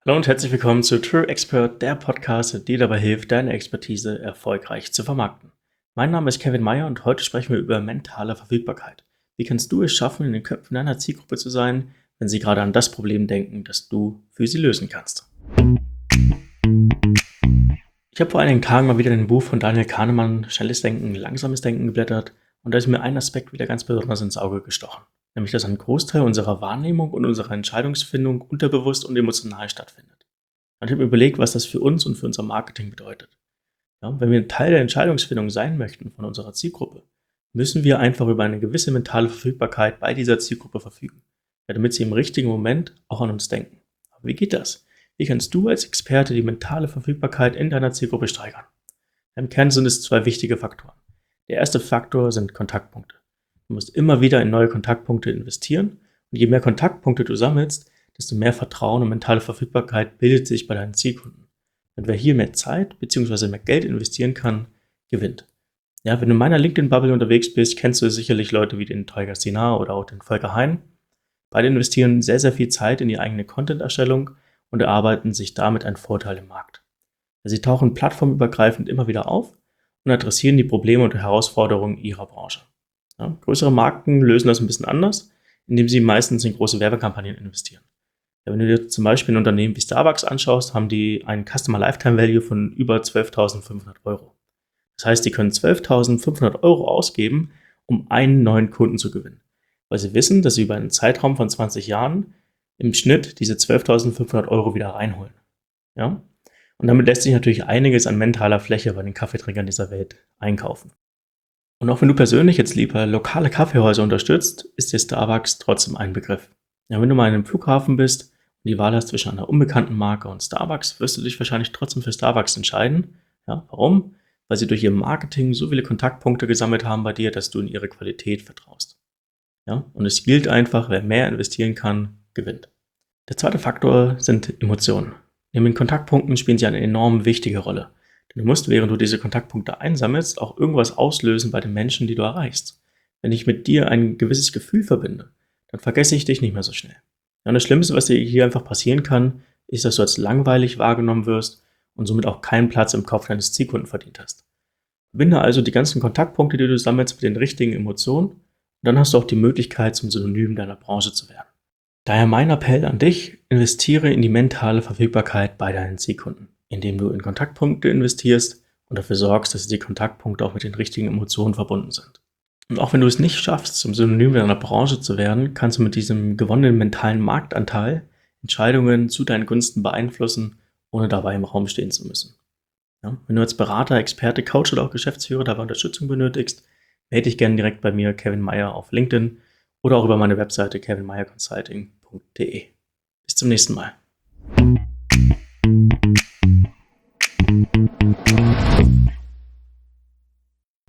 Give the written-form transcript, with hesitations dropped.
Hallo und herzlich willkommen zu True Expert, der Podcast, der dir dabei hilft, deine Expertise erfolgreich zu vermarkten. Mein Name ist Kevin Meyer und heute sprechen wir über mentale Verfügbarkeit. Wie kannst du es schaffen, in den Köpfen deiner Zielgruppe zu sein, wenn sie gerade an das Problem denken, das du für sie lösen kannst? Ich habe vor einigen Tagen mal wieder in ein Buch von Daniel Kahnemann, Schnelles Denken, Langsames Denken geblättert und da ist mir ein Aspekt wieder ganz besonders ins Auge gestochen. Nämlich, dass ein Großteil unserer Wahrnehmung und unserer Entscheidungsfindung unterbewusst und emotional stattfindet. Und ich habe mir überlegt, was das für uns und für unser Marketing bedeutet. Ja, wenn wir ein Teil der Entscheidungsfindung sein möchten von unserer Zielgruppe, müssen wir einfach über eine gewisse mentale Verfügbarkeit bei dieser Zielgruppe verfügen, ja, damit sie im richtigen Moment auch an uns denken. Aber wie geht das? Wie kannst du als Experte die mentale Verfügbarkeit in deiner Zielgruppe steigern? Im Kern sind es zwei wichtige Faktoren. Der erste Faktor sind Kontaktpunkte. Du musst immer wieder in neue Kontaktpunkte investieren und je mehr Kontaktpunkte du sammelst, desto mehr Vertrauen und mentale Verfügbarkeit bildet sich bei deinen Zielkunden. Und wer hier mehr Zeit bzw. mehr Geld investieren kann, gewinnt. Ja, wenn du in meiner LinkedIn-Bubble unterwegs bist, kennst du sicherlich Leute wie den Tolga Sinar oder auch den Volker Hein. Beide investieren sehr, sehr viel Zeit in die eigene Content-Erstellung und erarbeiten sich damit einen Vorteil im Markt. Sie tauchen plattformübergreifend immer wieder auf und adressieren die Probleme und Herausforderungen ihrer Branche. Ja, größere Marken lösen das ein bisschen anders, indem sie meistens in große Werbekampagnen investieren. Ja, wenn du dir zum Beispiel ein Unternehmen wie Starbucks anschaust, haben die einen Customer Lifetime Value von über 12.500 Euro. Das heißt, die können 12.500 Euro ausgeben, um einen neuen Kunden zu gewinnen, weil sie wissen, dass sie über einen Zeitraum von 20 Jahren im Schnitt diese 12.500 Euro wieder reinholen. Ja? Und damit lässt sich natürlich einiges an mentaler Fläche bei den Kaffeetrinkern dieser Welt einkaufen. Und auch wenn du persönlich jetzt lieber lokale Kaffeehäuser unterstützt, ist dir Starbucks trotzdem ein Begriff. Ja, wenn du mal in einem Flughafen bist und die Wahl hast zwischen einer unbekannten Marke und Starbucks, wirst du dich wahrscheinlich trotzdem für Starbucks entscheiden. Ja, warum? Weil sie durch ihr Marketing so viele Kontaktpunkte gesammelt haben bei dir, dass du in ihre Qualität vertraust. Ja, und es gilt einfach, wer mehr investieren kann, gewinnt. Der zweite Faktor sind Emotionen. Neben den Kontaktpunkten spielen sie eine enorm wichtige Rolle. Denn du musst, während du diese Kontaktpunkte einsammelst, auch irgendwas auslösen bei den Menschen, die du erreichst. Wenn ich mit dir ein gewisses Gefühl verbinde, dann vergesse ich dich nicht mehr so schnell. Ja, und das Schlimmste, was dir hier einfach passieren kann, ist, dass du als langweilig wahrgenommen wirst und somit auch keinen Platz im Kopf deines Zielkunden verdient hast. Verbinde also die ganzen Kontaktpunkte, die du sammelst, mit den richtigen Emotionen und dann hast du auch die Möglichkeit, zum Synonym deiner Branche zu werden. Daher mein Appell an dich, investiere in die mentale Verfügbarkeit bei deinen Zielkunden, indem du in Kontaktpunkte investierst und dafür sorgst, dass die Kontaktpunkte auch mit den richtigen Emotionen verbunden sind. Und auch wenn du es nicht schaffst, zum Synonym deiner Branche zu werden, kannst du mit diesem gewonnenen mentalen Marktanteil Entscheidungen zu deinen Gunsten beeinflussen, ohne dabei im Raum stehen zu müssen. Ja, wenn du als Berater, Experte, Coach oder auch Geschäftsführer dabei Unterstützung benötigst, melde dich gerne direkt bei mir, Kevin Meyer, auf LinkedIn oder auch über meine Webseite kevinmeyerconsulting.de. Bis zum nächsten Mal.